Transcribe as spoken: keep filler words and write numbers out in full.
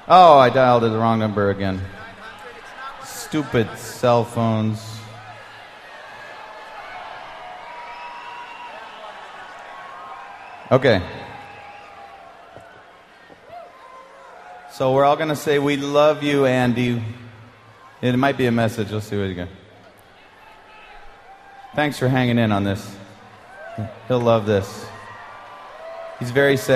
Oh, I dialed the wrong number again. Stupid cell phones. Okay. So we're all going to say, we love you, Andy. It might be a message. Let's see what you got. Thanks for hanging in on this. He'll love this. He's very sad.